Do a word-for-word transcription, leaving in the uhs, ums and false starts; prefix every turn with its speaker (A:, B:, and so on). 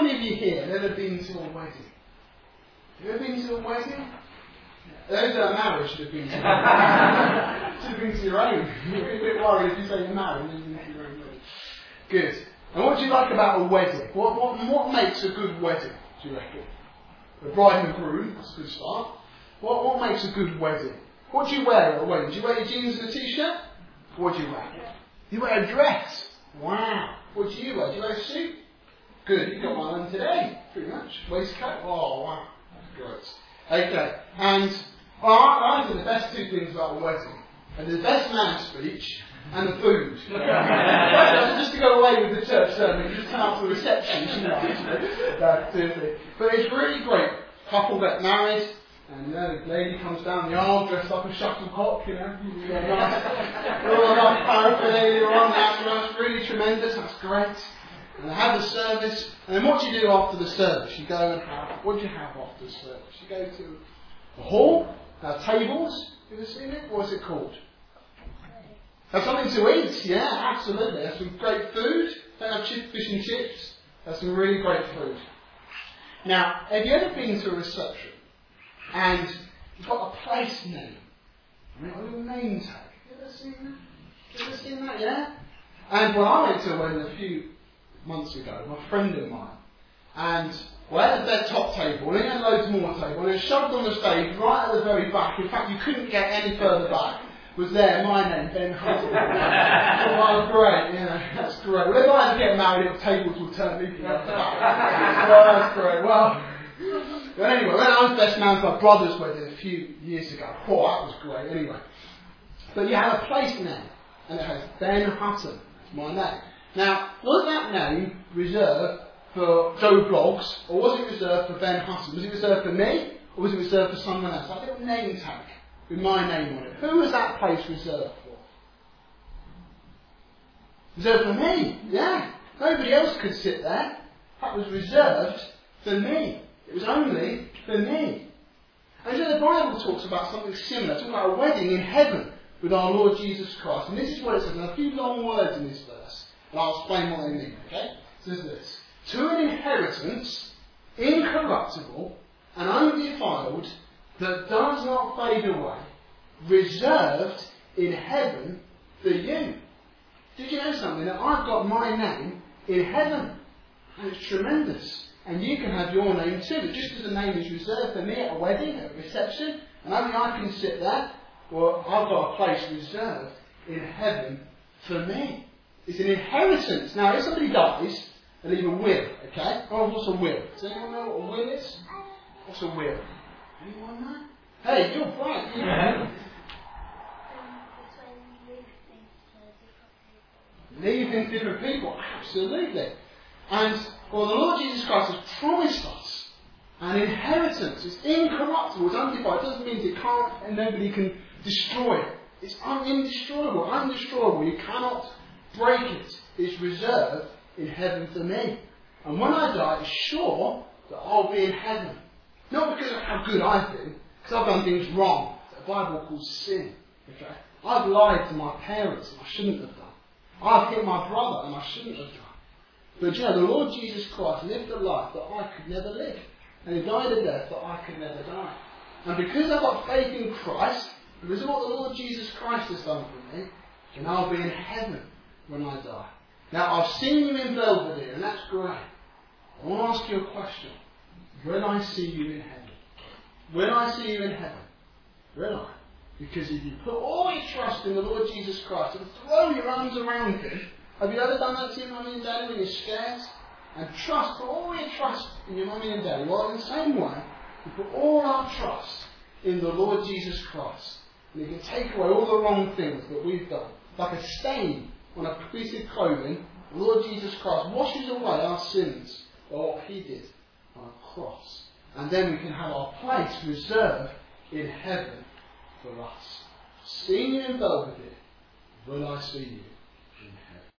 A: many of you here have ever been to a wedding? Have you ever been to a wedding? Those that are married should have been to a wedding. Should have been to your own. You'd be a bit worried if you say you're married and you've been to your own wedding. Good. And what do you like about a wedding? What, what, what makes a good wedding, do you reckon? The bride and groom, that's a good start. What, what makes a good wedding? What do you wear at a wedding? Do you wear your jeans and a t-shirt? What do you wear? You wear a dress. Wow. What do you wear? Do you wear a suit? Good. You got one on today, pretty much. Waistcoat. Oh, wow. That's great. Okay. And well, I, I think the best two things about a wedding are the best man speech and the food. Just to go away with the church sermon, just come out for the reception, you know. That's it. But it's really great. Couple get married. And you know, the lady comes down the aisle dressed like a shuttlecock, you know. They're all nice paraphernalia on, that's, that's really tremendous, that's great. And they have the service, and then what do you do after the service? You go and have, what do you have after the service? You go to the hall, have tables, have you ever seen it? What's it called? Have something to eat, yeah, absolutely. Have some great food, don't have chip, fish and chips, have some really great food. Now, have you ever been to a reception? And you've got a place name. I mean, a little name tag. Have you ever seen that? Have you ever seen that, yeah? And when I went to a wedding a few months ago, my friend of mine, and we had their top table, and they had loads more table, and it was shoved on the stage right at the very back. In fact, you couldn't get any further back. Was there, my name, Ben Hutton. Oh, great, you know, that's great. Well, if I had to get married, the tables would turn me at the back. Well, that's great. Well, but anyway, when I was best man for my brother's wedding a few years ago, oh, that was great, anyway. But you had a place name, and it has Ben Hutton. That's my name. Now, was that name reserved for Joe Bloggs, or was it reserved for Ben Hutton? Was it reserved for me, or was it reserved for someone else? Like a little name tag with my name on it. Who was that place reserved for? Reserved for me, yeah. Nobody else could sit there. That was reserved for me. It was only for me. And so the Bible talks about something similar. It's talking about a wedding in heaven with our Lord Jesus Christ. And this is what it says. And a few long words in this verse. And I'll explain what they mean, okay? It says this. To an inheritance, incorruptible and undefiled, that does not fade away, reserved in heaven for you. Did you know something? That I've got my name in heaven. And it's tremendous. And you can have your name too. But just as a name is reserved for me at a wedding, at a reception, and only I can sit there, well, I've got a place reserved in heaven for me. It's an inheritance. Now, if somebody dies, they leave a will, okay? Oh, what's a will? Does anyone know what a will is? What's a will? Anyone know? Hey, you're bright. You know. Leaving different people. Absolutely. And, well, the Lord Jesus Christ has promised us an inheritance. It's incorruptible, it's undefiled. It doesn't mean it can't and nobody can destroy it. It's un- indestroyable, undestroyable. You cannot break it. It's reserved in heaven for me. And when I die, it's sure that I'll be in heaven. Not because of how good I've been, because I've done things wrong that the Bible calls sin. Okay? I've lied to my parents and I shouldn't have done. I've hit my brother and I shouldn't have done. But you know, the Lord Jesus Christ lived a life that I could never live. And He died a death that I could never die. And because I've got faith in Christ, because of what the Lord Jesus Christ has done for me, then I'll be in heaven when I die. Now, I've seen you in Belvedere, and that's great. I want to ask you a question. Will I see you in heaven? Will I see you in heaven? Will I? Because if you put all your trust in the Lord Jesus Christ and throw your arms around Him, have you ever done that to your mummy and daddy when you're scared? And trust, put all your trust in your mummy and daddy. Well, in the same way, we put all our trust in the Lord Jesus Christ. And He can take away all the wrong things that we've done. Like a stain on a piece of clothing, the Lord Jesus Christ washes away our sins by what He did on a cross. And then we can have our place reserved in heaven for us. Seeing you in Belvedere, will I see you?